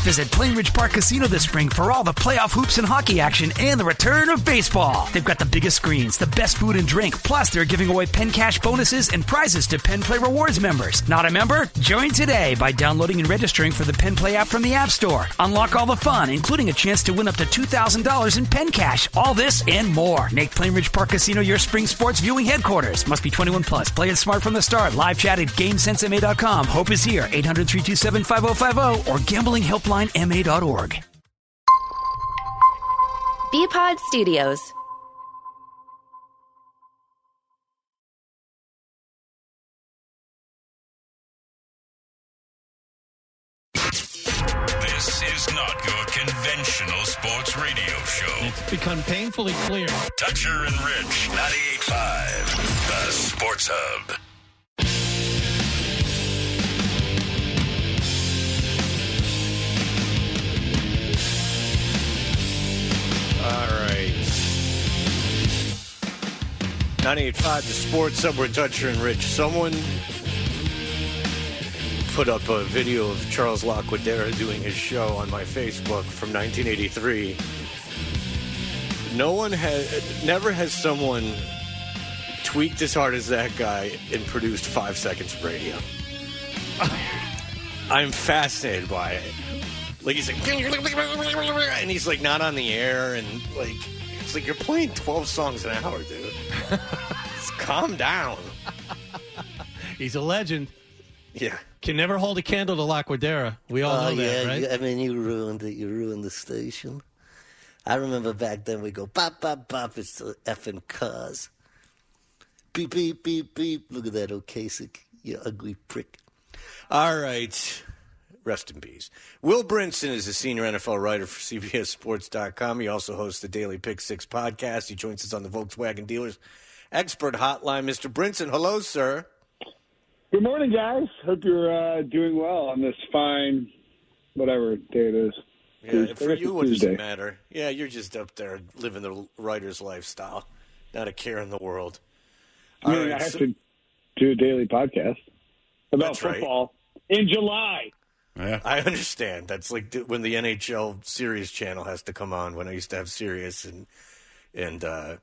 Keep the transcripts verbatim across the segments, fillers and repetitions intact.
Visit Plainridge Park Casino this spring for all the playoff hoops and hockey action and the return of baseball. They've got the biggest screens, the best food and drink, plus they're giving away Penn Cash bonuses and prizes to Penn Play Rewards members. Not a member? Join today by downloading and registering for the Penn Play app from the App Store. Unlock all the fun, including a chance to win up to two thousand dollars in Penn Cash. All this and more. Make Plainridge Park Casino your spring sports viewing headquarters. Must be twenty-one plus. Play it smart from the start. Live chat at GameSense M A dot com. Hope is here. eight hundred, three two seven, five oh five oh or gambling helpline M A dot org. B-Pod Studios. This is not your conventional sports radio show. It's become painfully clear. Dutcher and Rich, ninety-eight point five, the Sports Hub. All right. ninety-eight point five, the Sports Hub, we're Dutcher and Rich. Someone put up a video of Charles Laquadera doing his show on my Facebook from nineteen eighty-three. No one has, never has someone tweaked as hard as that guy and produced five seconds of radio. I'm fascinated by it. Like, he's like, and he's like not on the air, and like, it's like you're playing twelve songs an hour, dude. Just calm down. He's a legend. Yeah. Can never hold a candle to Laquadera. We all Oh, know that, yeah, right? you, I mean, you ruined it. You ruined the station. I remember back then we go, bop, bop, bop, it's the effing cars. Beep, beep, beep, beep. Look at that, O'Kasich, you ugly prick. All right. Rest in peace. Will Brinson is a senior N F L writer for C B S Sports dot com. He also hosts the Daily Pick Six podcast. He joins us on the Volkswagen Dealers Expert Hotline. Mister Brinson, hello, sir. Good morning, guys. Hope you're uh, doing well on this fine, whatever day it is. Yeah, Tuesday. for you, what does Tuesday. it matter? Yeah, you're just up there living the writer's lifestyle. Not a care in the world. I mean, All right, I have so- to do a daily podcast about That's right. football in July. Yeah. I understand. That's like th- when the N H L Sirius channel has to come on. When I used to have Sirius, and and uh,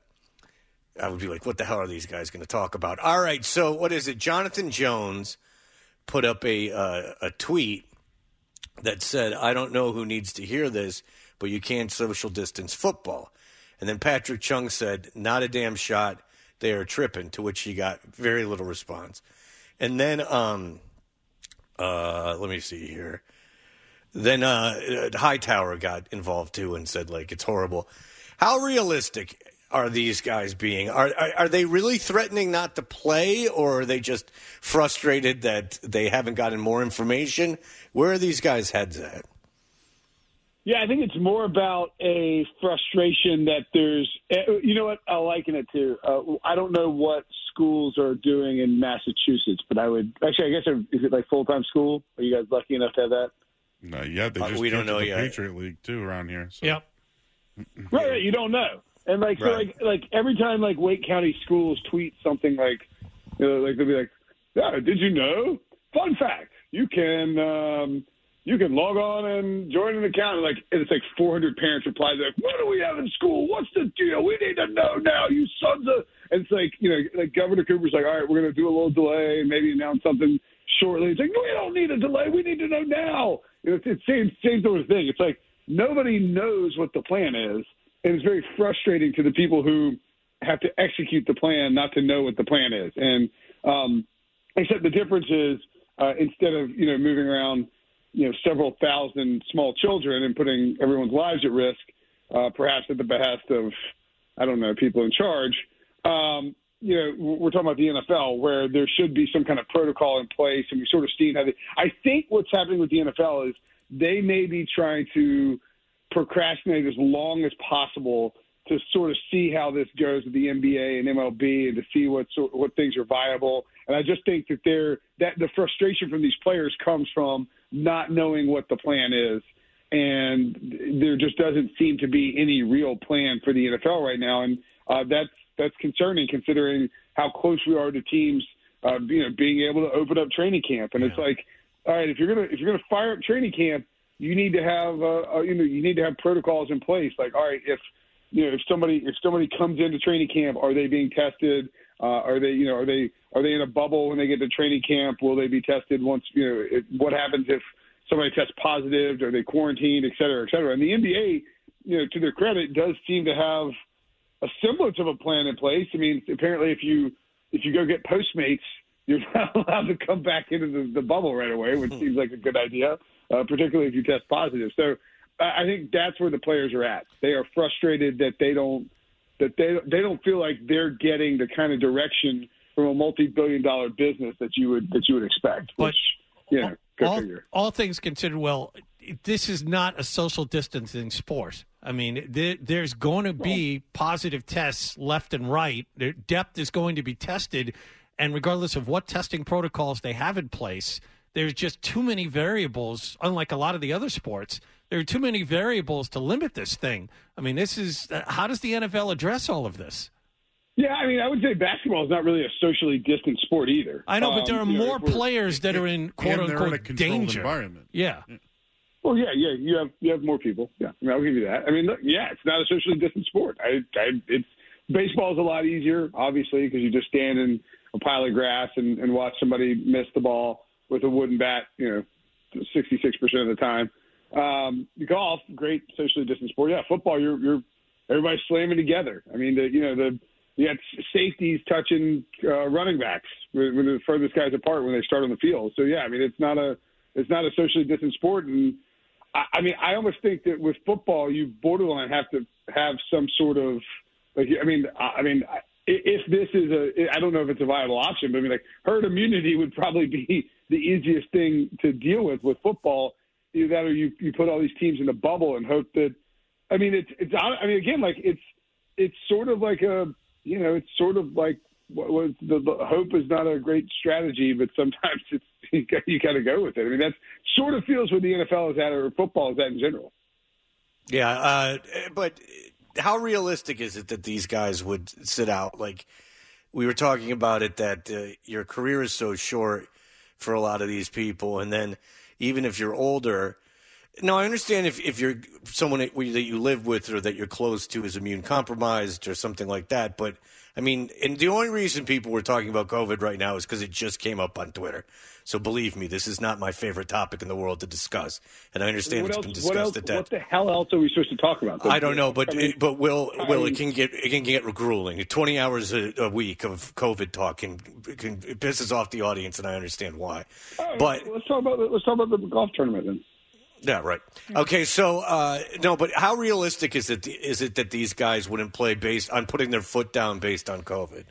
I would be like, "What the hell are these guys going to talk about?" All right, so what is it? Jonathan Jones put up a uh, a tweet that said, "I don't know who needs to hear this, but you can't social distance football." And then Patrick Chung said, "Not a damn shot. They are tripping." To which he got very little response. And then. Um, Uh, let me see here. Then uh, Hightower got involved too and said, like, it's horrible. How realistic are these guys being? Are, are are they really threatening not to play, or are they just frustrated that they haven't gotten more information? Where are these guys' heads at? Yeah, I think it's more about a frustration that there's, you know what, I'll liken it to. Uh, I don't know what schools are doing in Massachusetts, but I would, actually, I guess, is it like full-time school? Are you guys lucky enough to have that? No, yeah, they Uh, just we don't canceled know the yet. Patriot League too around here. So. Yep. Right, right, you don't know. And like, so Right. like, like every time like Wake County schools tweet something like, you know, like they'll be like, yeah, did you know? Fun fact, you can, um, you can log on and join an account. And like, and it's like four hundred parents reply. They're like, what do we have in school? What's the deal? We need to know now, you sons of, and it's like, you know, like Governor Cooper's like, all right, we're going to do a little delay and maybe announce something shortly. It's like, no, we don't need a delay. We need to know now. You know, it's the same, same sort of thing. It's like, nobody knows what the plan is. And it's very frustrating to the people who have to execute the plan not to know what the plan is. And um, except the difference is uh, instead of, you know, moving around, you know, several thousand small children and putting everyone's lives at risk, uh, perhaps at the behest of, I don't know, people in charge, um, you know, we're talking about the N F L where there should be some kind of protocol in place. And we've sort of seen how they, I think what's happening with the N F L is they may be trying to procrastinate as long as possible to sort of see how this goes with the N B A and M L B and to see what sort, what things are viable. And I just think that they're that the frustration from these players comes from not knowing what the plan is. And there just doesn't seem to be any real plan for the N F L right now. And uh, that's that's concerning considering how close we are to teams, uh, you know, being able to open up training camp. And yeah. It's like, all right, if you're gonna if you're gonna fire up training camp, you need to have uh, uh, you know you need to have protocols in place. Like, all right, if you know if somebody if somebody comes into training camp, are they being tested? Uh, are they you know are they are they in a bubble when they get to training camp? Will they be tested once you know? It, what happens if somebody tests positive? Are they quarantined, et cetera, et cetera? And the N B A, you know, to their credit, does seem to have a semblance of a plan in place. I mean, apparently, if you if you go get Postmates, you're not allowed to come back into the, the bubble right away, which seems like a good idea, uh, particularly if you test positive. So I think that's where the players are at. They are frustrated that they don't that they they don't feel like they're getting the kind of direction from a multi-billion dollar business that you would that you would expect. But which, you know, go all, figure. all things considered, well, this is not a social distancing sport. I mean, there, there's going to be positive tests left and right. Their depth is going to be tested, and regardless of what testing protocols they have in place, there's just too many variables. Unlike a lot of the other sports, there are too many variables to limit this thing. I mean, this is how does the N F L address all of this? Yeah, I mean, I would say basketball is not really a socially distant sport either. I know, but there are um, more you know, players that are in quote and they're unquote in a controlled danger. environment. Yeah. Well, yeah, yeah, you have you have more people. Yeah, I mean, I'll give you that. I mean, look, yeah, it's not a socially distant sport. I, I it's baseball is a lot easier, obviously, because you just stand in a pile of grass and, and watch somebody miss the ball with a wooden bat, you know, sixty-six percent of the time. Um, golf, great socially distant sport. Yeah, football, you're you're everybody's slamming together. I mean, the you know the you got safeties touching uh, running backs when when the furthest guys apart when they start on the field. So yeah, I mean, it's not a it's not a socially distant sport. And I, I mean, I almost think that with football, you borderline have to have some sort of like. I mean, I, I mean, if this is a, I don't know if it's a viable option, but I mean, like herd immunity would probably be the easiest thing to deal with with football. Either that, or you you put all these teams in a bubble and hope that. I mean, it's it's. I mean, again, like it's it's sort of like a you know, it's sort of like what was the, the hope is not a great strategy, but sometimes it's you got, you got to go with it. I mean, that's sort of feels where the N F L is at or football is at in general. Yeah, uh, but how realistic is it that these guys would sit out? Like we were talking about it, that uh, your career is so short for a lot of these people, and then even if you're older. No, I understand if, if you're someone that you live with or that you're close to is immune compromised or something like that. But, I mean, and the only reason people were talking about COVID right now is because it just came up on Twitter. So believe me, this is not my favorite topic in the world to discuss. And I understand what it's else, been discussed what else, at that. What the hell else are we supposed to talk about? I don't know, but I mean, it, but Will, I Will, mean, it can get it can get grueling. Twenty hours a, a week of COVID talk can, can it pisses off the audience, and I understand why. right, but let's talk about the, let's talk about the golf tournament then. Yeah, right. Okay, so uh, no, but how realistic is it? Is it that these guys wouldn't play based on putting their foot down based on COVID?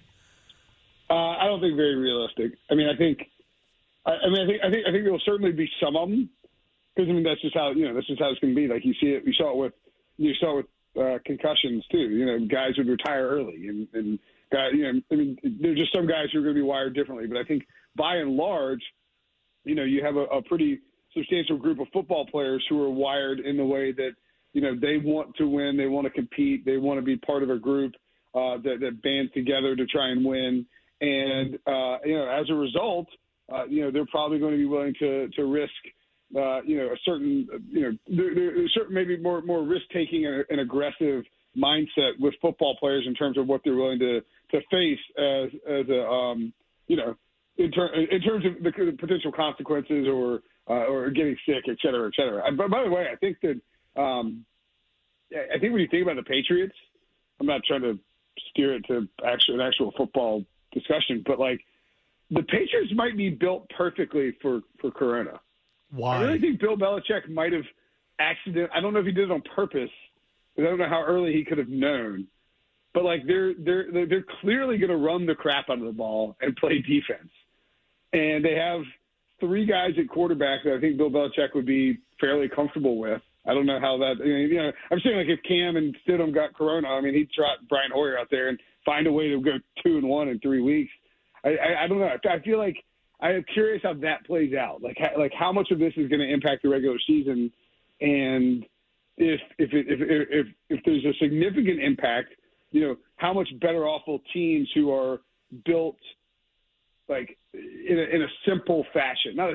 Uh, I don't think very realistic. I mean, I think, I, I mean, I think, I think, I think there will certainly be some of them because I mean that's just how you know that's just how it's going to be. Like you see it, you saw it with you saw it with uh, concussions too. You know, guys would retire early, and and guys, you know, I mean, there's just some guys who are going to be wired differently. But I think by and large, you know, you have a, a pretty substantial group of football players who are wired in the way that, you know, they want to win, they want to compete, they want to be part of a group uh, that, that bands together to try and win. And, uh, you know, as a result, uh, you know, they're probably going to be willing to, to risk, uh, you know, a certain, you know, there, there's certain maybe more, more risk-taking and an aggressive mindset with football players in terms of what they're willing to, to face as, as a, um, you know, in, ter- in terms of the potential consequences or, Uh, or getting sick, et cetera, et cetera. And, but by the way, I think that um, I think when you think about the Patriots, I'm not trying to steer it to actual, an actual football discussion, but like the Patriots might be built perfectly for, for Corona. Why? I really think Bill Belichick might have accident. I don't know if he did it on purpose, because I don't know how early he could have known. But like they're they're they're clearly going to run the crap out of the ball and play defense, and they have three guys at quarterback that I think Bill Belichick would be fairly comfortable with. I don't know how that, you know, I'm saying like if Cam and Stidham got Corona, I mean, he'd trot Brian Hoyer out there and find a way to go two and one in three weeks. I, I, I don't know. I feel like I'm curious how that plays out. Like, how, like how much of this is going to impact the regular season, and if if it, if, if if there's a significant impact, you know, how much better off will teams who are built like in a, in a simple fashion. Not a,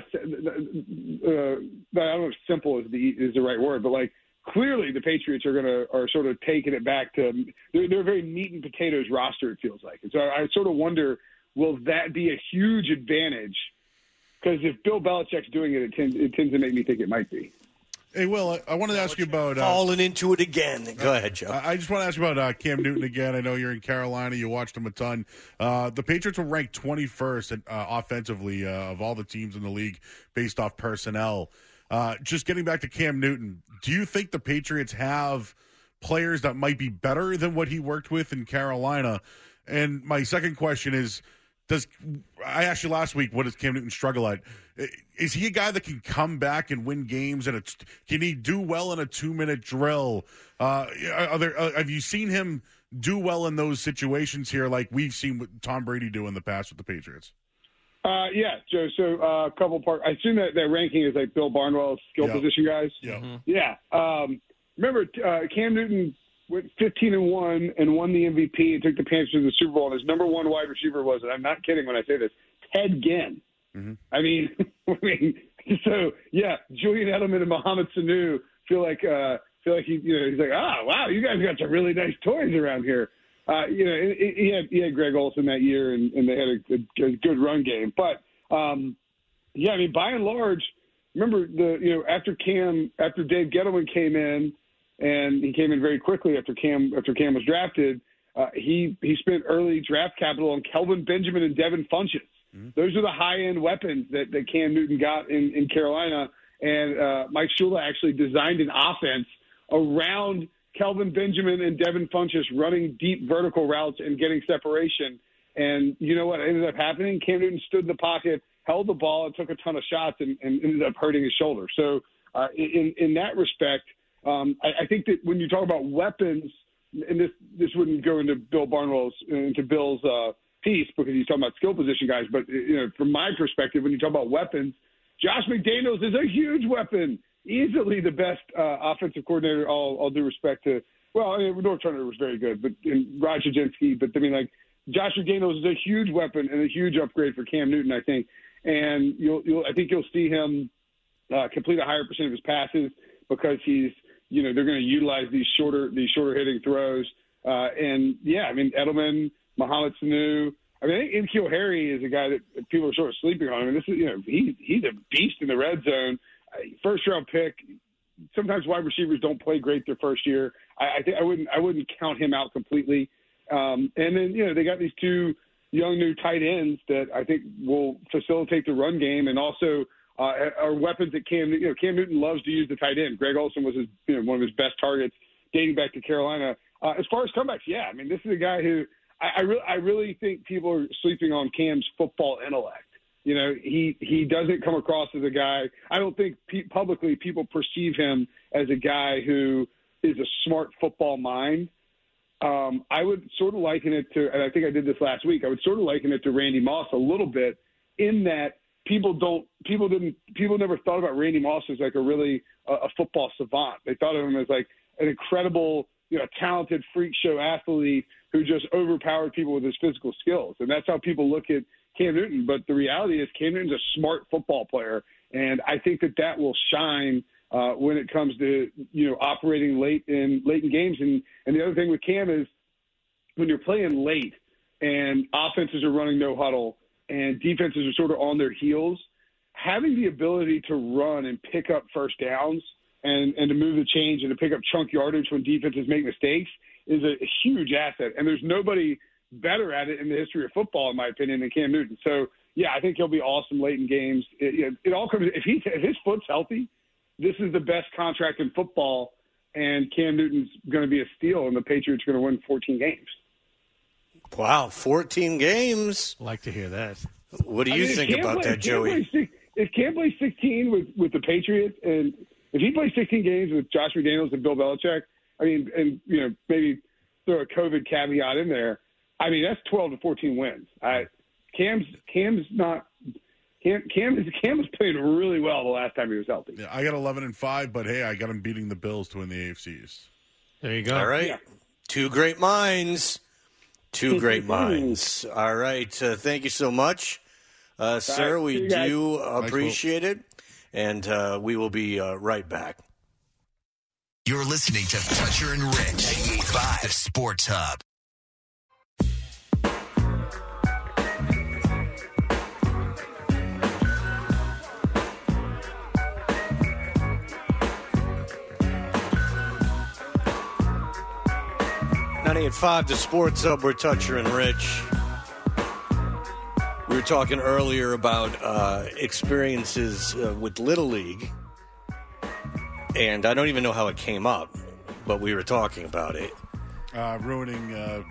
uh, I don't know if simple is the is the right word, but like clearly the Patriots are gonna are sort of taking it back to they're, they're a very meat and potatoes roster. It feels like, and so I sort of wonder, will that be a huge advantage? Because if Bill Belichick's doing it, it tends it tends to make me think it might be. Hey, Will, I, I wanted to ask you about... Uh, Falling into it again. Go ahead, Joe. I, I just want to ask you about uh, Cam Newton again. I know you're in Carolina. You watched him a ton. Uh, the Patriots were ranked twenty-first uh, offensively uh, of all the teams in the league based off personnel. Uh, just getting back to Cam Newton, do you think the Patriots have players that might be better than what he worked with in Carolina? And my second question is... Does I asked you last week, what does Cam Newton struggle at? Is he a guy that can come back and win games? And it's, can he do well in a two-minute drill? Uh, are there, uh, have you seen him do well in those situations here, like we've seen what Tom Brady do in the past with the Patriots? Uh, yeah, Joe. So uh, a couple part. I assume that that ranking is like Bill Barnwell's skill Yeah. position guys. Yeah. Mm-hmm. Yeah. Um, remember, uh, Cam Newton went fifteen and one and won the M V P and took the Panthers to the Super Bowl. And his number one wide receiver was, and I'm not kidding when I say this, Ted Ginn. Mm-hmm. I mean, I mean, so yeah, Julian Edelman and Mohamed Sanu feel like uh, feel like he, you know, he's like, ah, oh, wow, you guys got some really nice toys around here. Uh, you know, he had he had Greg Olsen that year, and, and they had a, a, a good run game. But um, yeah, I mean, by and large, remember the you know after Cam after Dave Gettleman came in. And he came in very quickly after Cam after Cam was drafted. Uh, he he spent early draft capital on Kelvin Benjamin and Devin Funchess. Mm-hmm. Those are the high end weapons that, that Cam Newton got in, in Carolina. And uh, Mike Shula actually designed an offense around Kelvin Benjamin and Devin Funchess running deep vertical routes and getting separation. And you know what ended up happening? Cam Newton stood in the pocket, held the ball, and took a ton of shots, and, and ended up hurting his shoulder. So uh, in in that respect. Um, I, I think that when you talk about weapons, and this this wouldn't go into Bill Barnwell's into Bill's uh, piece because he's talking about skill position guys, but you know, from my perspective, when you talk about weapons, Josh McDaniels is a huge weapon, easily the best uh, offensive coordinator. All, all due respect to, well, I mean, North Turner was very good, but and Roger Jenski, but I mean, like Josh McDaniels is a huge weapon and a huge upgrade for Cam Newton, I think, and you'll, you'll I think you'll see him uh, complete a higher percent of his passes because he's. You know, they're going to utilize these shorter these shorter hitting throws. Uh, and, yeah, I mean, Edelman, Mohamed Sanu. I mean, I think N'Keal Harry is a guy that people are sort of sleeping on. I mean, this is, you know, he, he's a beast in the red zone. First-round pick. Sometimes wide receivers don't play great their first year. I, I think I wouldn't I wouldn't count him out completely. Um, and then, you know, they got these two young new tight ends that I think will facilitate the run game and also – Uh, are weapons that Cam, you know, Cam Newton loves to use the tight end. Greg Olsen was his, you know, one of his best targets dating back to Carolina. Uh, as far as comebacks, yeah, I mean, this is a guy who I, I, re- I really think people are sleeping on Cam's football intellect. You know, he, he doesn't come across as a guy. I don't think pe- publicly people perceive him as a guy who is a smart football mind. Um, I would sort of liken it to, and I think I did this last week, I would sort of liken it to Randy Moss a little bit in that People don't. People didn't. People never thought about Randy Moss as like a really uh, a football savant. They thought of him as like an incredible, you know, talented freak show athlete who just overpowered people with his physical skills, and that's how people look at Cam Newton. But the reality is, Cam Newton's a smart football player, and I think that that will shine uh, when it comes to you know operating late in late in games. And and the other thing with Cam is when you're playing late and offenses are running no huddle. And defenses are sort of on their heels, having the ability to run and pick up first downs and, and to move the change and to pick up chunk yardage when defenses make mistakes is a, a huge asset. And there's nobody better at it in the history of football, in my opinion, than Cam Newton. So, yeah, I think he'll be awesome late in games. It, you know, it all comes if, he, if his foot's healthy, this is the best contract in football, and Cam Newton's going to be a steal, and the Patriots are going to win fourteen games. Wow, fourteen games. I'd like to hear that. What do I you mean, think Cam about play, that, Joey? Play, if Cam plays sixteen with, with the Patriots, and if he plays sixteen games with Josh McDaniels and Bill Belichick, I mean, and, you know, maybe throw a COVID caveat in there, I mean, that's twelve to fourteen wins. I, Cam's Cam's not Cam Cam is Cam was playing really well the last time he was healthy. Yeah, I got eleven and five, but hey, I got him beating the Bills to win the A F C East. There you go. All right, Yeah. Two great minds. Two great minds. All right. Uh, thank you so much. Uh, sir, right, we guys. do appreciate it, and uh, we will be uh, right back. You're listening to Toucher and Rich, ninety-eight point five, the Sports Hub. ninety-eight point five, the Sports Hub, we're Toucher and Rich. We were talking earlier about uh, experiences uh, with Little League, and I don't even know how it came up, but we were talking about it. Uh, ruining, uh,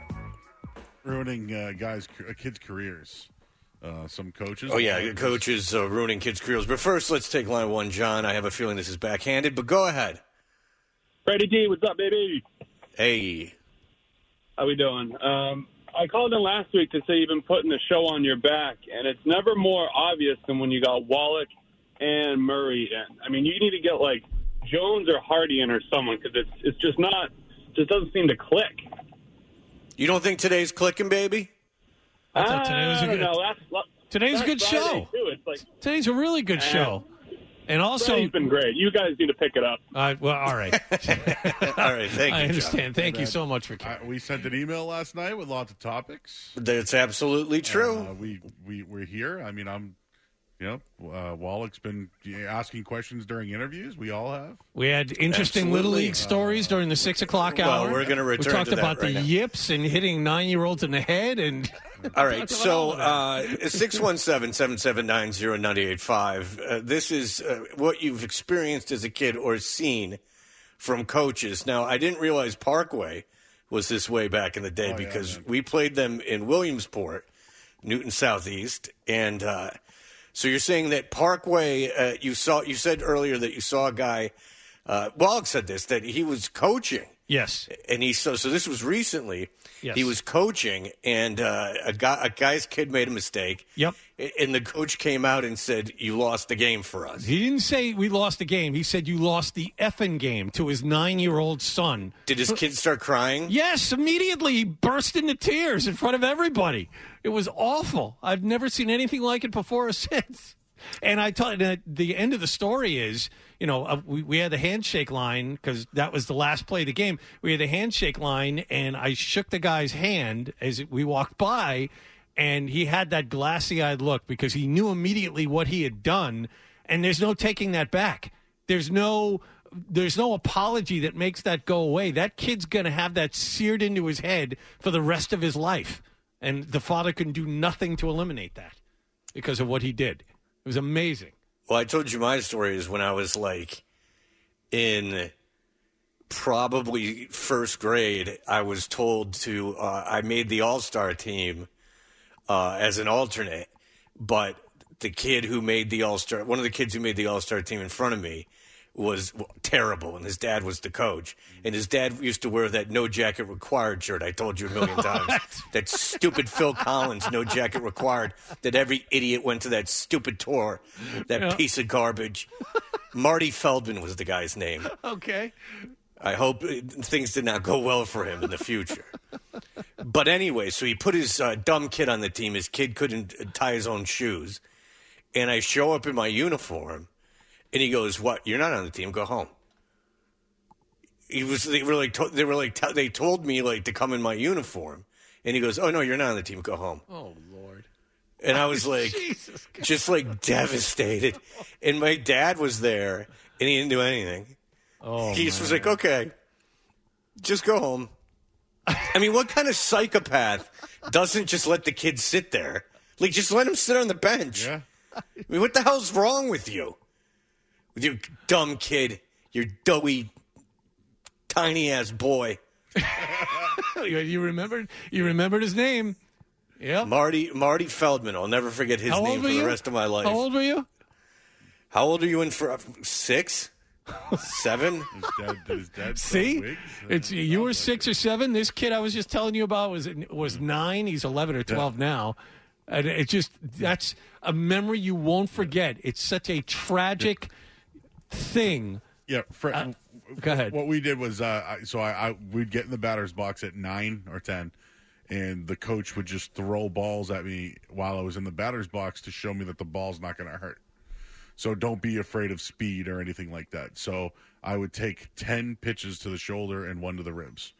ruining uh, guys, uh, kids' careers. Uh, some coaches. Oh, yeah, coaches uh, ruining kids' careers. But first, let's take line one, John. I have a feeling this is backhanded, but go ahead. Freddie D, what's up, baby? Hey. How we doing? Um, I called in last week to say you've been putting the show on your back, and it's never more obvious than when you got Wallach and Murray in. I mean, you need to get, like, Jones or Hardy in or someone, because it's, it's just not, just doesn't seem to click. You don't think today's clicking, baby? I thought today was a I don't good, know. That's, today's a that's good Friday, show. Too. It's like, Today's a really good show. And also, Friday's been great. You guys need to pick it up. uh, well, all right. All right, thank you, I understand. John. Thank you so much for Uh, caring. we sent an email last night with lots of topics. That's absolutely true. Uh, we we we're here. I mean, I'm, you know, uh, Wallach's been asking questions during interviews. We all have. We had interesting Absolutely. Little League stories during the six o'clock Well, hour. we're gonna return We talked to that about right the now. yips and hitting nine-year-olds in the head. And All right, talked about so all of uh, six one seven, seven seven nine, zero nine eight five. Uh, this is uh, what you've experienced as a kid or seen from coaches. Now, I didn't realize Parkway was this way back in the day Oh, yeah, because man. we played them in Williamsport, Newton Southeast, and uh, so you're saying that Parkway, uh, you saw, you said earlier that you saw a guy, uh, Wallach said this, that he was coaching. yes, And he so so this was recently. Yes. He was coaching, and uh, a guy a guy's kid made a mistake. Yep. And the coach came out and said, "You lost the game for us." he didn't say we lost the game. He said you lost the effing game to his nine-year-old son. Did his kid start crying? Yes, immediately he burst into tears in front of everybody. It was awful. I've never seen anything like it before or since. And I told uh, the end of the story is, you know, uh, we, we had the handshake line because that was the last play of the game. We had the handshake line, and I shook the guy's hand as we walked by, and he had that glassy-eyed look because he knew immediately what he had done, and there's no taking that back. There's no there's no apology that makes that go away. That kid's going to have that seared into his head for the rest of his life, and the father can do nothing to eliminate that because of what he did. It was amazing. Well, I told you my story is when I was like in probably first grade. I was told to. Uh, I made the All Star team uh, as an alternate, but the kid who made the All Star, one of the kids who made the All Star team in front of me, was terrible, and his dad was the coach. And his dad used to wear that no jacket required shirt I told you a million times. That stupid Phil Collins no jacket required that every idiot went to that stupid tour, that Yeah. piece of garbage. Marty Feldman was the guy's name. Okay. I hope uh, things did not go well for him in the future. But anyway, so he put his uh, dumb kid on the team. His kid couldn't uh, tie his own shoes. And I show up in my uniform. And he goes, "What? You're not on the team. Go home." He was. They were like. To, they were like. T- they told me like to come in my uniform, and he goes, "Oh no, you're not on the team. Go home." Oh, Lord. And I was like, Jesus God. just like devastated. And my dad was there, and he didn't do anything. Oh, He just was like, "Okay, just go home." I mean, what kind of psychopath doesn't just let the kid sit there? Like, just let him sit on the bench. Yeah. I mean, what the hell's wrong with you? With your dumb kid, your doughy, tiny-ass boy. You remembered? You remembered his name? Yeah. Marty Marty Feldman. I'll never forget his How name old for were the you? rest of my life. How old were you? How old are you in for? Six? Seven? His dad, did his dad sell See, wigs? it's you were six or seven. This kid I was just telling you about was was nine. He's eleven or twelve now, and it just that's a memory you won't forget. It's such a tragic thing. Yeah, Fred, Uh, go ahead. What we did was, uh, I- so I, I we'd get in the batter's box at nine or ten, and the coach would just throw balls at me while I was in the batter's box to show me that the ball's not going to hurt. So don't be afraid of speed or anything like that. So I would take ten pitches to the shoulder and one to the ribs.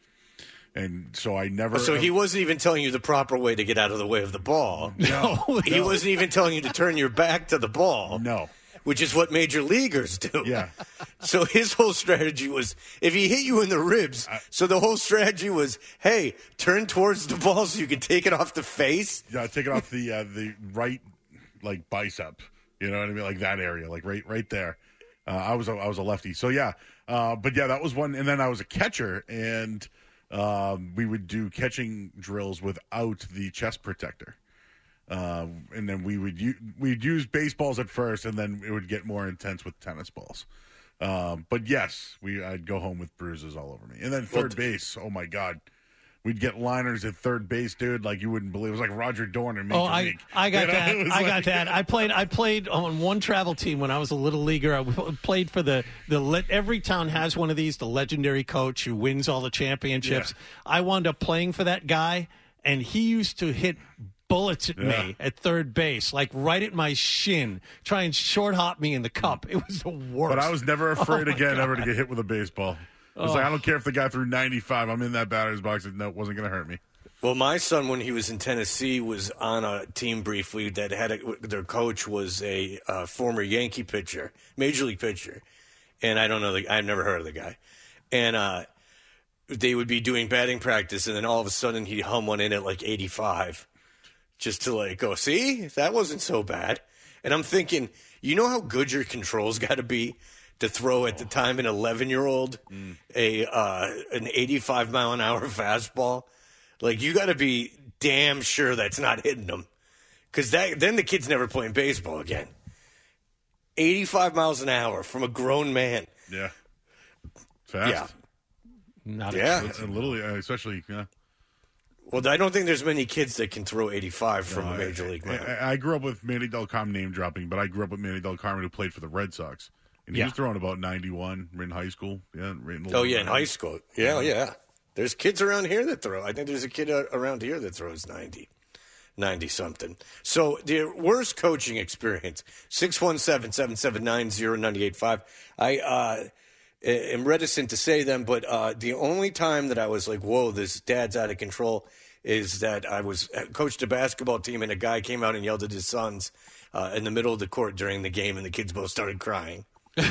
And so I never... So he wasn't even telling you the proper way to get out of the way of the ball. No. He no. wasn't even telling you to turn your back to the ball. No. Which is what major leaguers do. Yeah. So his whole strategy was, if he hit you in the ribs, I, so the whole strategy was, hey, turn towards the ball so you can take it off the face. Yeah, take it off the uh, the right, like, bicep. You know what I mean? Like that area, like right right there. Uh, I was a, I was a lefty. So, yeah. Uh, but, yeah, that was one. And then I was a catcher, and um, we would do catching drills without the chest protector. Uh, and then we would u- we'd use baseballs at first, and then it would get more intense with tennis balls. Um, but yes, we I'd go home with bruises all over me. And then third well, base, oh my God, we'd get liners at third base, dude. Like you wouldn't believe. It was like Roger Dorn. Oh, I I got you know? that. I like... got that. I played I played on one travel team when I was a little leaguer. I played for the the le- every town has one of these. The legendary coach who wins all the championships. Yeah. I wound up playing for that guy, and he used to hit bullets at yeah. me at third base, like right at my shin, try and short hop me in the cup. It was the worst. But I was never afraid oh again God. ever to get hit with a baseball. I was oh. like, I don't care if the guy threw ninety-five. I'm in that batter's box. No, it wasn't going to hurt me. Well, my son, when he was in Tennessee, was on a team briefly that had a, their coach was a uh, former Yankee pitcher, major league pitcher, and I don't know, the, I've never heard of the guy, and uh, they would be doing batting practice, and then all of a sudden he'd hum one in at like eighty-five. Just to like go, see, that wasn't so bad. And I'm thinking, you know how good your controls got to be to throw at the time an eleven-year-old mm. a uh, an eighty-five mile an hour fastball. Like you got to be damn sure that's not hitting them, because that then the kid's never playing baseball again. eighty-five miles an hour from a grown man. Yeah, fast. Yeah, not yeah, a little, especially yeah. Well, I don't think there's many kids that can throw eighty-five from no, a major I, league man. I, I grew up with Manny Del Carmen name dropping, but I grew up with Manny Del Carmen who played for the Red Sox. And he yeah. was throwing about ninety-one in high school. Yeah. Right in oh, yeah, in high school. Yeah, yeah. There's kids around here that throw. I think there's a kid around here that throws ninety, ninety-something. So the worst coaching experience, six one seven, seven seven nine, zero nine eight five. I uh, am reticent to say them, but uh, the only time that I was like, whoa, this dad's out of control is that I was coached a basketball team and a guy came out and yelled at his sons uh, in the middle of the court during the game, and the kids both started crying.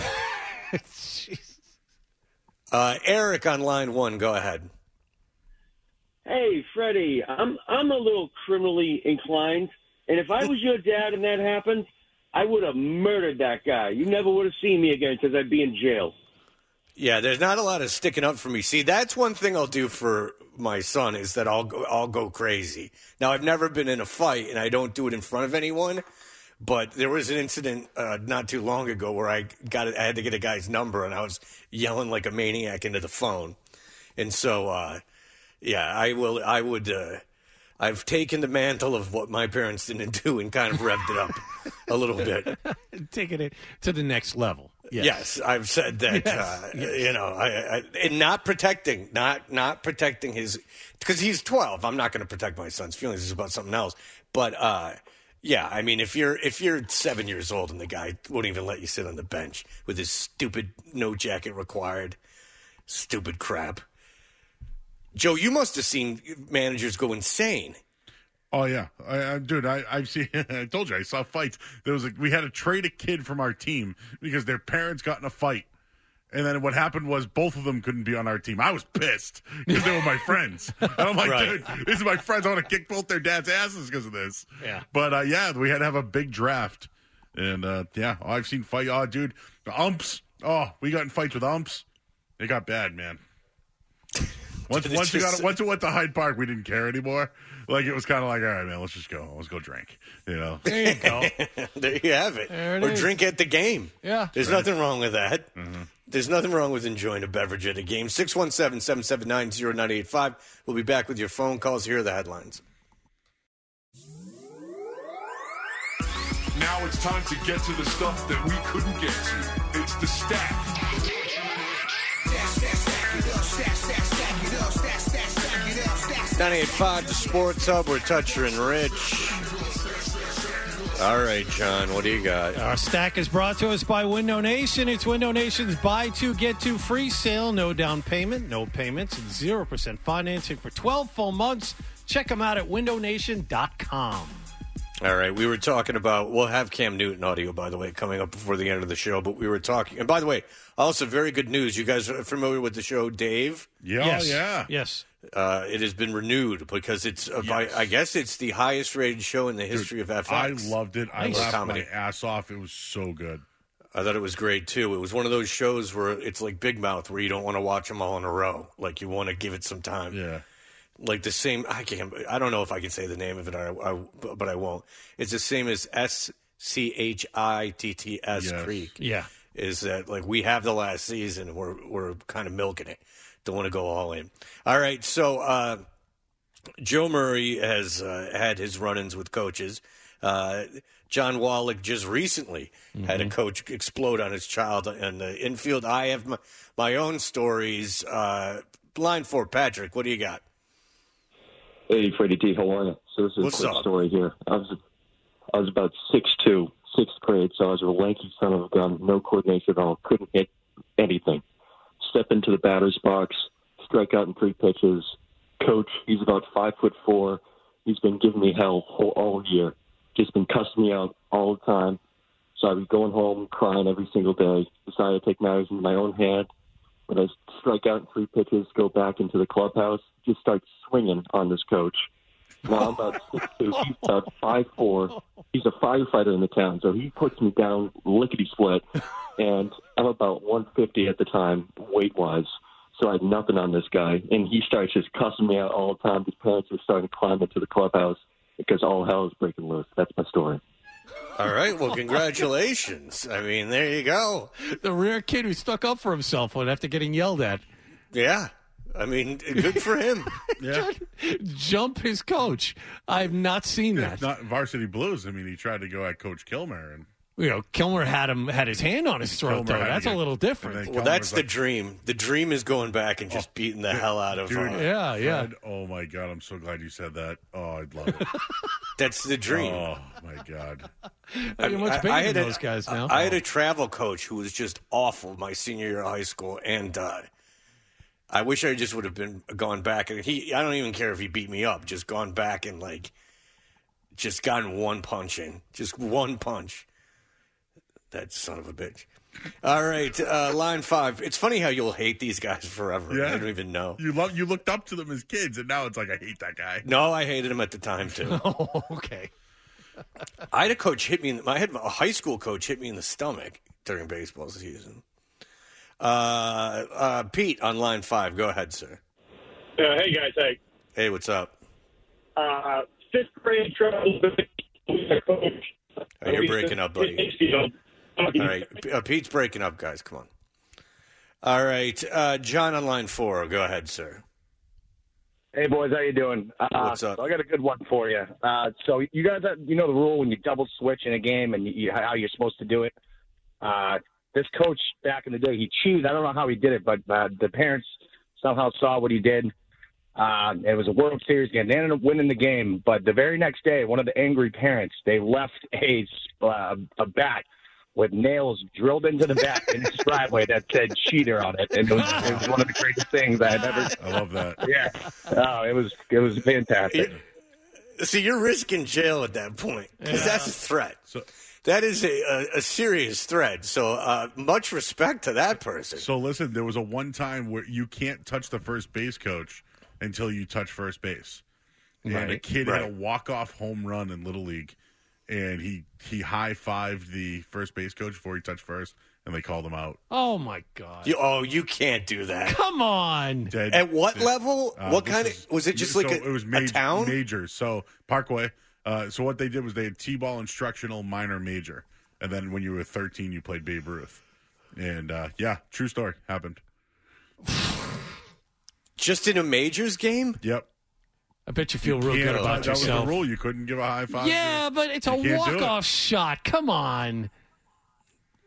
uh, Eric on line one, go ahead. Hey, Freddie, I'm I'm a little criminally inclined, and if I was your dad and that happened, I would have murdered that guy. You never would have seen me again because I'd be in jail. Yeah, there's not a lot of sticking up for me. See, that's one thing I'll do for my son is that I'll go, I'll go crazy. Now, I've never been in a fight, and I don't do it in front of anyone. But there was an incident uh, not too long ago where I got I had to get a guy's number, and I was yelling like a maniac into the phone. And so, uh, yeah, I will. I would. Uh, I've taken the mantle of what my parents didn't do and kind of revved it up a little bit, taking it to the next level. Yes, yes I've said that. Yes. Uh, Yes. You know, I, I, and not protecting, not not protecting his, because he's twelve. I'm not going to protect my son's feelings. It's about something else. But uh, yeah, I mean, if you're if you're seven years old and the guy won't even let you sit on the bench with his stupid no jacket required, stupid crap. Joe, you must have seen managers go insane. Oh yeah, I, I, dude, I, I've seen. I told you, I saw fights. There was a, we had to trade a kid from our team because their parents got in a fight, and then what happened was both of them couldn't be on our team. I was pissed because they were my friends, and I'm like, Right. dude, these are my friends. I want to kick both their dads' asses because of this. Yeah. But uh, yeah, we had to have a big draft, and uh, yeah, oh, I've seen fight. Oh, dude, the umps. Oh, we got in fights with umps. They got bad, man. Once, It's once, you just- got, once it went to Hyde Park, we didn't care anymore. Like, it was kind of like, all right, man, let's just go. Let's go drink, you know? There you go. There you have it. There it or is. drink at the game. Yeah. There's Right. nothing wrong with that. Mm-hmm. There's nothing wrong with enjoying a beverage at a game. six one seven, seven seven nine, zero nine eight five. We'll be back with your phone calls. Here are the headlines. Now it's time to get to the stuff that we couldn't get to. It's the stack. ninety-eight point five, the Sports Hub. We're Toucher and Rich. All right, John, what do you got? Our stack is brought to us by Window Nation. It's Window Nation's buy two, get two free sale. No down payment, no payments, and zero percent financing for twelve full months. Check them out at window nation dot com. All right, we were talking about, we'll have Cam Newton audio, by the way, coming up before the end of the show, but we were talking, and by the way, also very good news. You guys are familiar with the show Dave? Yeah, yes. yeah. Yes. Uh, it has been renewed because it's, uh, by, Yes. I guess it's the highest rated show in the history Dude, of F X. I loved it. I Nice. laughed Comedy. my ass off. It was so good. I thought it was great, too. It was one of those shows where it's like Big Mouth, where you don't want to watch them all in a row. Like, you want to give it some time. Yeah. Like the same, I can't, I don't know if I can say the name of it, I, I, but I won't. It's the same as S C H I T T S Yes. Creek. Yeah. Is that, like, we have the last season, and we're, we're kind of milking it. Don't want to go all in. All right, so uh, Joe Murray has uh, had his run-ins with coaches. Uh, John Wallach just recently mm-hmm. had a coach explode on his child in the infield. I have my, my own stories. Uh, line four, Patrick, what do you got? Hey, Freddie T, how are you? So this is What's a quick up? story here. I was I was about six two, sixth grade, so I was a lanky son of a gun, no coordination at all, couldn't hit anything. Step into the batter's box, strike out in three pitches. Coach, he's about five foot four. He's been giving me hell all, all year. Just been cussing me out all the time. So I was going home crying every single day. Decided to take matters into my own hand. When I strike out in three pitches, go back into the clubhouse, just start swinging on this coach. Now I'm about six two. He's about five four. He's a firefighter in the town, so he puts me down lickety-split. And I'm about one fifty at the time, weight-wise. So I had nothing on this guy. And he starts just cussing me out all the time. His parents are starting to climb into the clubhouse because all hell is breaking loose. That's my story. All right, well, congratulations. I mean, there you go. The rare kid who stuck up for himself after getting yelled at. Yeah. I mean, good for him. Yeah. Jump his coach. I've not seen that. It's not Varsity Blues. I mean, he tried to go at Coach Kilmer, and You know, Kilmer had him had his hand on his throat, Kilmer though. had That's to a get- little and different. then Well, Kilmer that's was the like, dream. The dream is going back and just beating the hell out of Dude, uh, Yeah, yeah. Fred, oh my God, I'm so glad you said that. Oh, I'd love it. That's the dream. Oh my God. You're much bigger than those guys now. I had a travel coach who was just awful my senior year of high school, and uh, I wish I just would have been gone back. And he, I don't even care if he beat me up. Just gone back and like, just gotten one punch in, just one punch. That son of a bitch. All right, uh, line five. It's funny how you'll hate these guys forever. Yeah. I don't even know. You love you looked up to them as kids, and now it's like I hate that guy. No, I hated him at the time too. Oh, okay. I had a coach hit me. In the, I had a high school coach hit me in the stomach during baseball season. Uh, uh, Pete on line five. Go ahead, sir. Uh, hey guys, hey. Hey, what's up? Uh, fifth grade trouble with a coach. Oh, you're breaking up, buddy. Infield. All right, uh, Pete's breaking up, guys. Come on. All right, uh, John on line four. Go ahead, sir. Hey boys, how you doing? Uh, What's up? So I got a good one for you. Uh, so you guys, have, you know the rule when you double switch in a game and you, you, how you're supposed to do it. Uh, this coach back in the day, he cheated. I don't know how he did it, but uh, the parents somehow saw what he did. Uh, it was a World Series game. They ended up winning the game, but the very next day, one of the angry parents, they left a uh, a bat with nails drilled into the bat in his driveway that said cheater on it. And it was, it was one of the greatest things I've ever. I love that. Yeah. Oh, it was it was fantastic. See, you're risking jail at that point because Yeah. that's a threat. So, That is a, a, a serious threat. So uh, much respect to that person. so listen, there was a one time where you can't touch the first base coach until you touch first base. And a Right, kid right. had a walk-off home run in Little League, and he, he high-fived the first base coach before he touched first, and they called him out. Oh, my God. You, oh, you can't do that. Come on. Dead. At what dead. level? Uh, what this kind is- of was it? Just so like a, it was a major, town? major. So Parkway. Uh, so what they did was they had T-ball instructional, minor, major, and then when you were thirteen, you played Babe Ruth. And uh, yeah, true story happened. Just in a majors game? Yep. I bet you feel real Can't- good about that, that was yourself. the rule. You couldn't give a high five. Yeah, but it's a You can't do it. walk-off shot. Come on.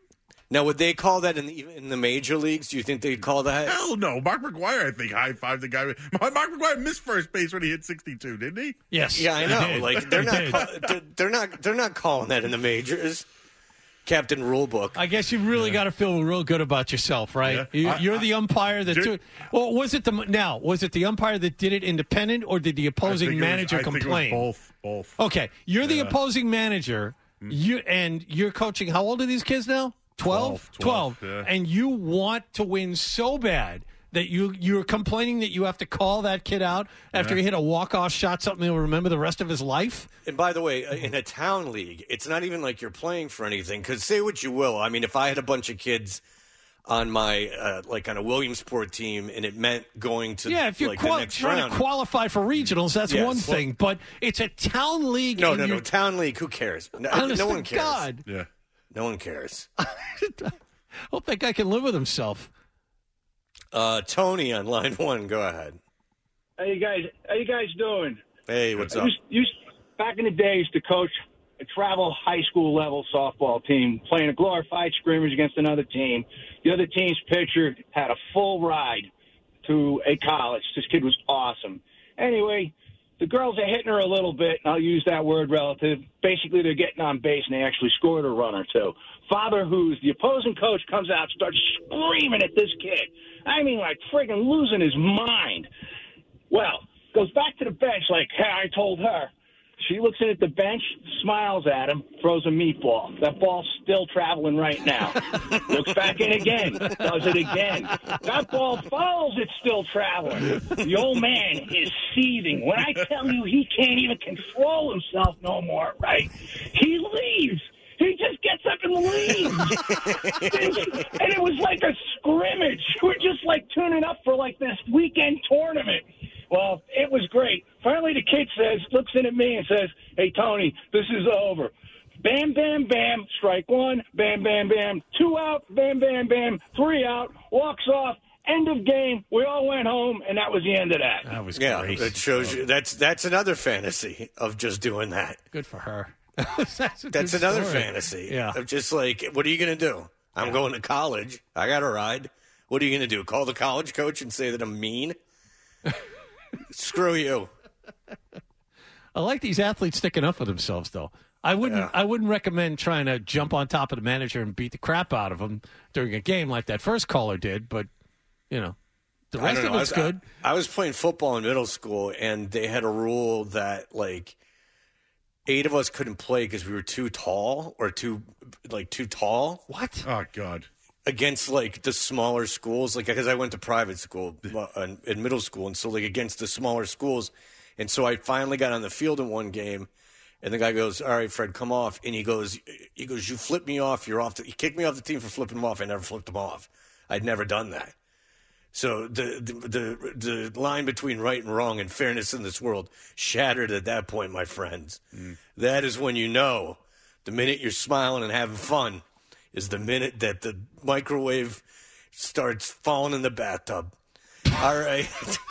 Now, would they call that in the, in the major leagues? Do you think they'd call that? Hell no. Mark McGwire, I think, high-fived the guy. Mark McGwire missed first base when he hit sixty-two, didn't he? Yes. Yeah, I know. did. Like they're He not, did. call, they're, they're not, they're not calling that in the majors. Captain Rulebook. I guess you really got to feel real good about yourself, right? Yeah. You, I- you're I- the umpire that. Dude- Took, well, was it the now? Was it the umpire that did it independent, or did the I opposing think it was- manager I think it was complain? both. Both. Okay, you're the Yeah. Mm. opposing manager. You and you're coaching. How old are these kids now? Twelve. Twelve, twelve, yeah. And you want to win so bad that you you're complaining that you have to call that kid out after Yeah. he hit a walk off shot, something he'll remember the rest of his life. And by the way, uh, in a town league, it's not even like you're playing for anything. Because say what you will, I mean, if I had a bunch of kids on my uh, like on a Williamsport team, and it meant going to Yeah, if you're like qual- the next trying round. to qualify for regionals, that's Yes. one thing. But it's a town league. no, and no, no, you're- town league. Who cares? No, Honest no to one cares. God. Yeah. No one cares. Hope that guy can live with himself. Uh, Tony on line one. Go ahead. How you guys? How you guys doing? Hey, what's I up? used, used, back in the day, I used to coach a travel high school level softball team, playing a glorified scrimmage against another team. The other team's pitcher had a full ride to a college. This kid was awesome. Anyway, the girls are hitting her a little bit, and I'll use that word relative. Basically, they're getting on base, and they actually scored a run or two. Father, who's the opposing coach, comes out, starts screaming at this kid. I mean, like friggin' losing his mind. Well, goes back to the bench like, hey, I told her. She looks in at the bench, smiles at him, throws a meatball. That ball's still traveling right now. Looks back in again, does it again. That ball follows, it's still traveling. The old man is seething. When I tell you he can't even control himself no more, right? He leaves. He just gets up and leaves. And it was like a scrimmage. We're just like tuning up for like this weekend tournament. Well, it was great. Finally, the kid says, looks in at me and says, hey, Tony, this is over. Bam, bam, bam, strike one, bam, bam, bam, two out, bam, bam, bam, three out, walks off, end of game. We all went home, and that was the end of that. That was Yeah, great. it shows you. That's that's another fantasy of just doing that. Good for her. that's a That's good another story. fantasy. Yeah. Of just like, what are you going to do? I'm going to college. I got a ride. What are you going to do? Call the college coach and say that I'm mean? Screw you. I like these athletes sticking up for themselves, though. I wouldn't. Yeah. I wouldn't recommend trying to jump on top of the manager and beat the crap out of him during a game like that first caller did. But you know, the I rest don't of know. I it's was, good. I, I was playing football in middle school, and they had a rule that like eight of us couldn't play because we were too tall or too like too tall. What? Oh, God. Against like the smaller schools, like because I went to private school uh, in, in middle school, and so like against the smaller schools, and so I finally got on the field in one game, and the guy goes, "All right, Fred, come off," and he goes, "He goes, you flipped me off. You're off." The, he kicked me off the team for flipping him off. I never flipped him off. I'd never done that. So the the the, the line between right and wrong and fairness in this world shattered at that point, my friends. Mm. That is when you know the minute you're smiling and having fun is the minute that the microwave starts falling in the bathtub. All right.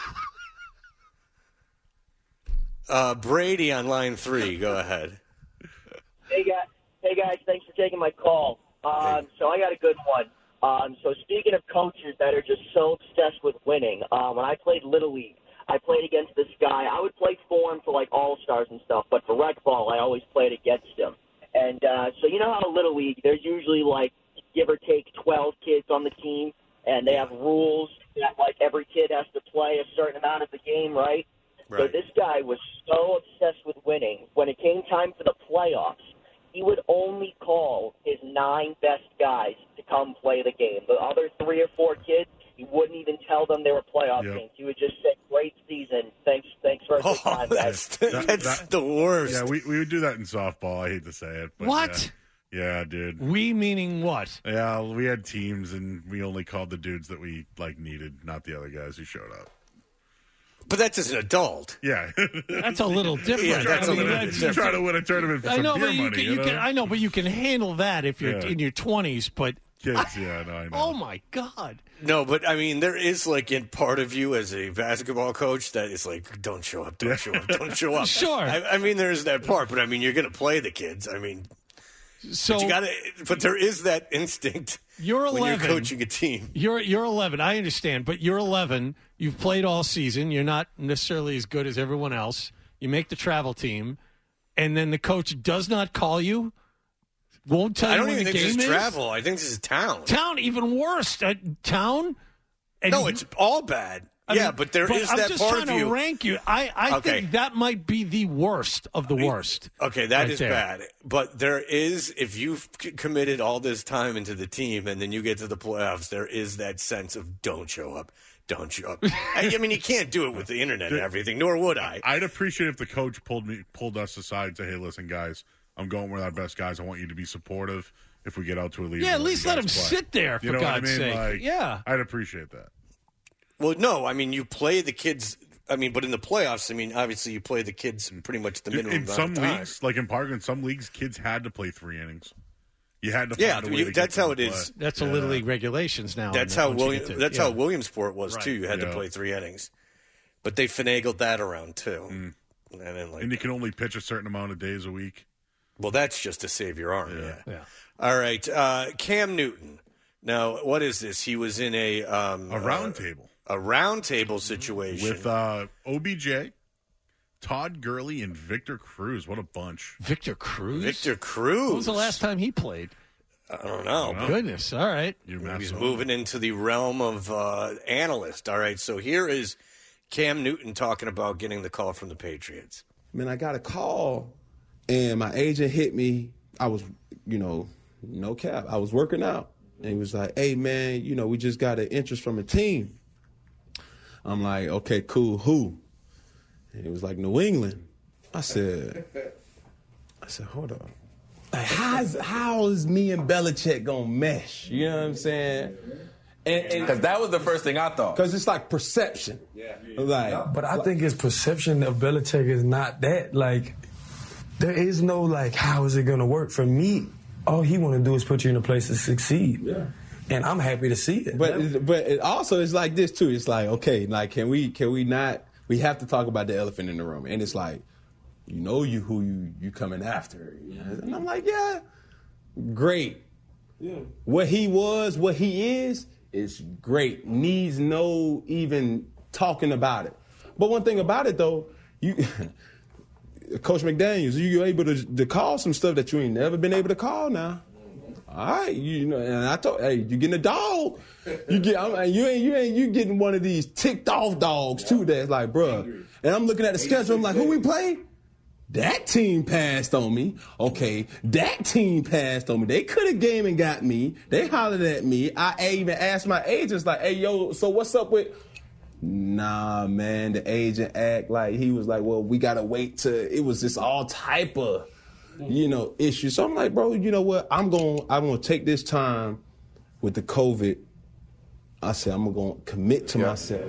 uh, Brady on line three. Go ahead. Hey guys, hey guys, thanks for taking my call. Um, so I got a good one. Um, so speaking of coaches that are just so obsessed with winning, um, when I played Little League, I played against this guy. I would play for him for like All Stars and stuff, but for rec ball, I always played against him. And uh, so you know how Little League, there's usually like give or take twelve kids on the team, and they have rules that like every kid has to play a certain amount of the game, right? Right. So this guy was so obsessed with winning. When it came time for the playoffs, he would only call his nine best guys to come play the game. The other three or four kids, he wouldn't even tell them they were playoff Yep. games. He would just say, "Great season, thanks, thanks for a good Oh, time, that's guys." That- that's that- the worst. Yeah, we, we would do that in softball. I hate to say it. But What? Yeah, yeah, dude. We meaning what? Yeah, we had teams, and we only called the dudes that we like needed, not the other guys who showed up. But that's as an adult. Yeah, That's a little different. Yeah, that's I a mean, little that's- different. trying to win a tournament for I some know, beer but you money. can, you you know? can. I know, but you can handle that if you're Yeah. in your twenties. But Kids, yeah, no, I know. oh my god, No, but I mean, there is like in part of you as a basketball coach that is like, don't show up, don't show up, don't show up. Sure. I, I mean, there is that part, but I mean, you're going to play the kids. I mean, So but you gotta, but there is that instinct. You're eleven. When you're coaching a team. You're you're eleven. I understand, but you're eleven. You've played all season. You're not necessarily as good as everyone else. You make the travel team, and then the coach does not call you. Won't tell I you don't when even the think game this is is. travel. I think this is town. Town, even worse. Uh, town. And no, you- it's all bad. I yeah, mean, but there is I'm that just part trying of you. to rank you. I, I Okay. think that might be the worst of the worst. Okay, that right is there. bad. But there is, if you've c- committed all this time into the team and then you get to the playoffs, there is that sense of don't show up, don't show up. I, I mean, you can't do it with the internet and everything, nor would I. I'd appreciate if the coach pulled me, pulled us aside and said, "Hey, listen, guys, I'm going with our best guys. I want you to be supportive. If we get out to a lead, Yeah, at we'll least you let guys him play." sit there, You for know what I God's mean? sake. Like, Yeah. I'd appreciate that. Well, no, I mean, you play the kids. I mean, but in the playoffs, I mean, obviously you play the kids pretty much the Dude, minimum in amount some of time. leagues, like in Park, in some leagues, kids had to play three innings. You had to. Yeah, find a way you- to get that's them how to it play. is. That's Yeah. a Little League regulations now. That's and how once you William. get to- That's yeah. how Williamsport was Right. too. You had Yeah. to play three innings, but they finagled that around too. Mm. And then like, And you can only pitch a certain amount of days a week. well, that's just to save your arm. Yeah. Yeah. All right, uh, Cam Newton. Now, what is this? He was in a um, A round table. a round table situation With uh, O B J, Todd Gurley, and Victor Cruz. What a bunch. Victor Cruz? Victor Cruz. When was the last time he played? I don't know. but Goodness. All right. You He's mess moving into the realm of uh, analyst. All right, so here is Cam Newton talking about getting the call from the Patriots. Man, I got a call, and my agent hit me. I was, you know, no cap. I was working out, and he was like, "Hey, man, you know, we just got an interest from a team." I'm like, "Okay, cool. Who?" And it was like New England. I said, "I said, hold on. Like, how's how is me and Belichick gonna mesh? You know what I'm saying?" Because that was the first thing I thought. Because it's like perception. Like, But I think his perception of Belichick is not that. Like, there is no, like, how is it going to work? For me, all he want to do is put you in a place to succeed. Yeah. And I'm happy to see it. But but it also it's like this too. It's like, okay, like can we can we not? We have to talk about the elephant in the room. And it's like, you know, you who you you coming after. You know? And I'm like, yeah, great. Yeah. What he was, what he is, is great. Needs no even talking about it. But one thing about it though, you. Coach McDaniels, you able to, to call some stuff that you ain't never been able to call now. All right, you know, and I told, hey, you getting a dog? You get, I'm, you ain't, you ain't, you getting one of these ticked off dogs too. That's like, bruh. And I'm looking at the schedule. I'm like, who we play? That team passed on me. Okay, that team passed on me. They could have game and got me. They hollered at me. I even asked my agents like, hey, yo, so what's up with? Nah, man, the agent act like he was like, well, we got to wait to, it was just all type of, you know, issue. So I'm like, bro, you know what? I'm going, I'm going to take this time with the COVID. I said, I'm going to commit to Yeah. myself.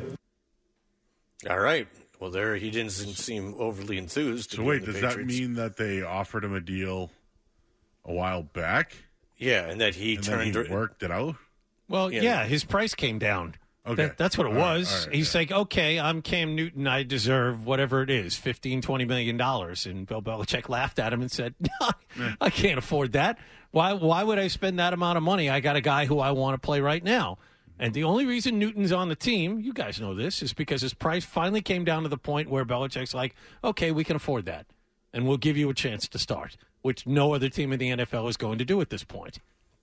All right. Well, there he didn't seem overly enthused. To So be wait, in the does that Patriots. mean that they offered him a deal a while back? Yeah, and that he and turned then he worked it out? Well, Yeah. yeah, his price came down. Okay. That- that's what it All right, was. all right, He's like, okay, I'm Cam Newton. I deserve whatever it is, fifteen, twenty million dollars. And Bill Belichick laughed at him and said, no, I can't afford that. Why, why would I spend that amount of money? I got a guy who I want to play right now. And the only reason Newton's on the team, you guys know this, is because his price finally came down to the point where Belichick's like, okay, we can afford that. And we'll give you a chance to start, which no other team in the N F L is going to do at this point.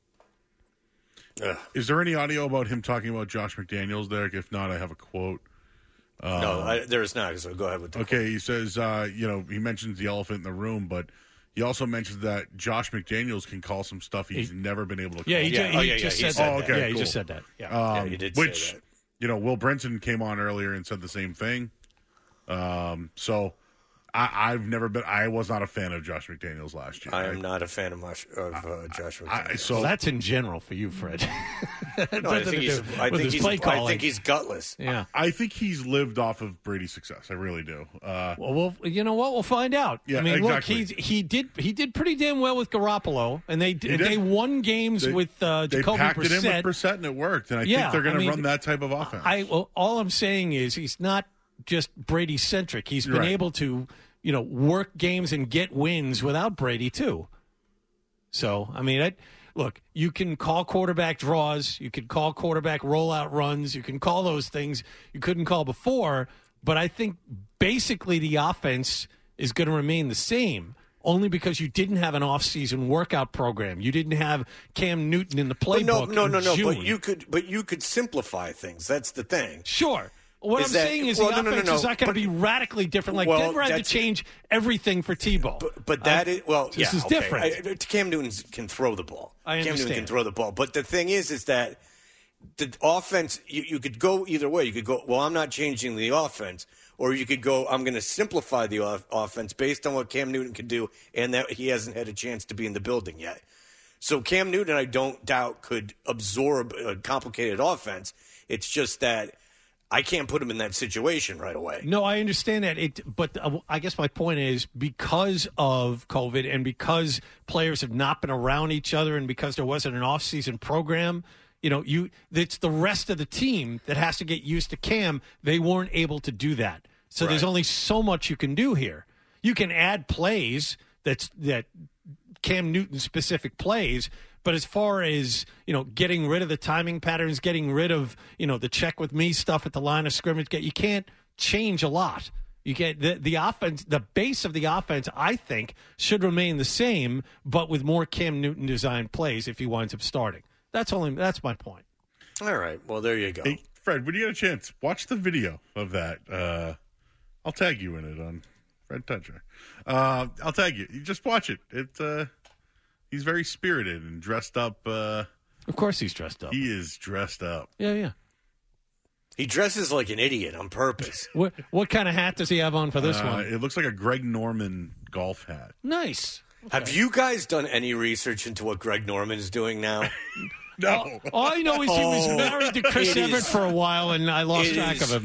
Ugh. Is there any audio about him talking about Josh McDaniels there? If not, I have a quote. Um, No, I, there is not. So go ahead with the Okay, he says, uh, you know, he mentions the elephant in the room, but he also mentions that Josh McDaniels can call some stuff he's He- never been able to call. Yeah, he, ju- Yeah, he oh, yeah, just yeah, he said said that. Oh, okay, yeah, he cool. just said that. Yeah. Um, Yeah, he did say which, that. you know, Will Brinson came on earlier and said the same thing. Um, so I, I've never been, I was not a fan of Josh McDaniels last year. I am not a fan of, Mosh, of uh, Joshua. I, so Well, that's in general for you, Fred. no, I Nothing think to he's. do I with think his he's. play I calling. think he's gutless. Yeah. I think he's lived off of Brady's success. I really do. Uh, Well, we'll, you know what? We'll find out. Yeah, I mean, exactly. look, he's, he did he did pretty damn well with Garoppolo, and they did. they won games they, with uh, they Jacoby packed Brissett. it in with Brissett, and it worked. And I Yeah, think they're going I to mean, run that type of offense. I well, all I'm saying is he's not just Brady centric. He's been Right. able to you know work games and get wins without Brady too. So, I mean, I, look, you can call quarterback draws. You can call quarterback rollout runs. You can call those things you couldn't call before. But I think basically the offense is going to remain the same, only because you didn't have an off-season workout program. You didn't have Cam Newton in the playbook. But no, no, no, in no. June. But you could, but you could simplify things. That's the thing. Sure. What Is I'm that- saying is well, the no, no, no, offense no, is not going to but- be radically different. Like Well, Denver had to that's- change everything for Tebow. But, but that Uh, is well, this yeah, is okay. different. I, Cam Newton can throw the ball. I Cam Newton understand. can throw the ball. But the thing is, is that the offense. You, you could go either way. You could go, well, I'm not changing the offense, or you could go, I'm going to simplify the off- offense based on what Cam Newton can do, and that he hasn't had a chance to be in the building yet. So Cam Newton, I don't doubt, could absorb a complicated offense. It's just that I can't put him in that situation right away. No, I understand that. It, but uh, I guess my point is because of COVID and because players have not been around each other and because there wasn't an off-season program, you know, you it's the rest of the team that has to get used to Cam. They weren't able to do that. So there's Right. only so much you can do here. You can add plays that's that Cam Newton specific plays, but as far as, you know, getting rid of the timing patterns, getting rid of, you know, the check with me stuff at the line of scrimmage, you can't change a lot. You get the the offense, the base of the offense, I think, should remain the same, but with more Cam Newton designed plays if he winds up starting. That's only that's my point. All right. Well, there you go. Hey, Fred, when you get a chance, watch the video of that. Uh, I'll tag you in it on Fred Toucher. Uh, I'll tag you. You just watch it. It. Uh, he's very spirited and dressed up. Uh, of course, he's dressed up. He is dressed up. Yeah, yeah. He dresses like an idiot on purpose. What what kind of hat does he have on for this Uh, one? It looks like a Greg Norman golf hat. Nice. Have you guys done any research into what Greg Norman is doing now? No. All I know is he was Oh, married to Chris it Everett is- for a while, and I lost It track is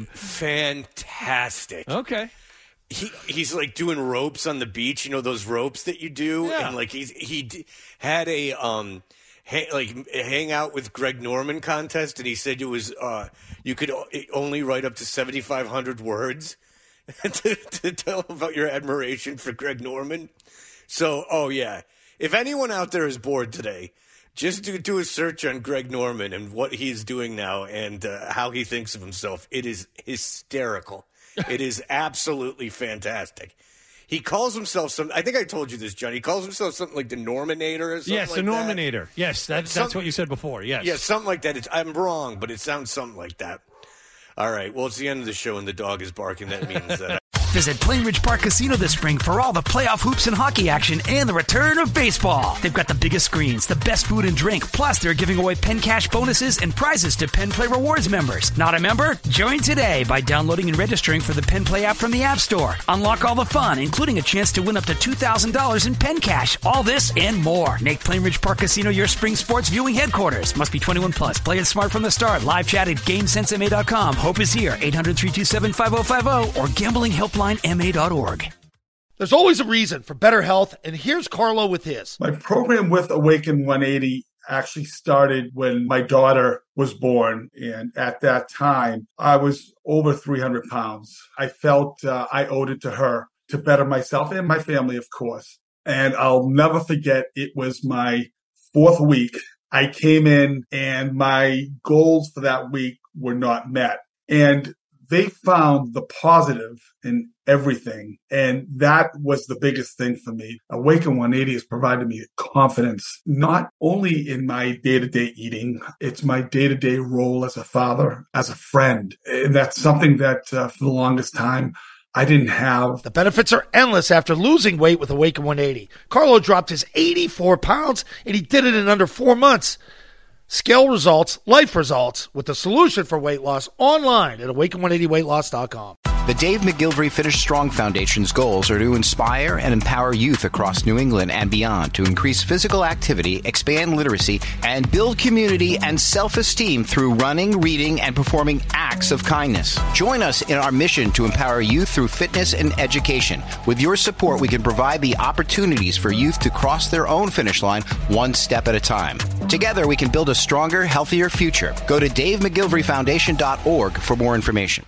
of him. Fantastic. Okay. He he's like doing ropes on the beach. You know those ropes that you do, Yeah. and like he's he d- had a um ha- like hang out with Greg Norman contest, and he said it was uh you could o- only write up to seventy five hundred words to, to tell about your admiration for Greg Norman. So, oh yeah, if anyone out there is bored today, just do, do a search on Greg Norman and what he's doing now and uh, how he thinks of himself. It is hysterical. It is absolutely fantastic. He calls himself some. I think I told you this, John. He calls himself something like the Norminator or something Yes, like the that. Norminator. Yes, that, Some- that's what you said before. Yes. Yeah, something like that. It's, I'm wrong, but it sounds something like that. All right. Well, it's the end of the show, and the dog is barking. That means that. I- Visit Plainridge Park Casino this spring for all the playoff hoops and hockey action and the return of baseball. They've got the biggest screens, the best food and drink, plus they're giving away Penn Cash bonuses and prizes to Penn Play Rewards members. Not a member? Join today by downloading and registering for the Penn Play app from the App Store. Unlock all the fun, including a chance to win up to two thousand dollars in Penn Cash. All this and more. Make Plainridge Park Casino your spring sports viewing headquarters. Must be twenty-one plus. Play it smart from the start. Live chat at game sense M A dot com. Hope is here. eight hundred, three two seven, five oh five oh or gambling helpline M A dot org. There's always a reason for better health, and here's Carlo with his. My program with Awaken one eighty actually started when my daughter was born, and at that time, I was over three hundred pounds. I felt uh, I owed it to her to better myself and my family, of course. And I'll never forget, it was my fourth week. I came in, and my goals for that week were not met. And they found the positive in everything. And that was the biggest thing for me. Awaken one eighty has provided me confidence, not only in my day-to-day eating, it's my day-to-day role as a father, as a friend. And that's something that uh, for the longest time, I didn't have. The benefits are endless after losing weight with Awaken one eighty. Carlo dropped his eighty-four pounds, and he did it in under four months. Scale results, life results, with the solution for weight loss online at awaken one eighty weight loss dot com. The Dave McGilvery Finish Strong Foundation's goals are to inspire and empower youth across New England and beyond to increase physical activity, expand literacy, and build community and self-esteem through running, reading, and performing acts of kindness. Join us in our mission to empower youth through fitness and education. With your support, we can provide the opportunities for youth to cross their own finish line one step at a time. Together, we can build a stronger, healthier future. Go to dave mcgilvery foundation dot org for more information.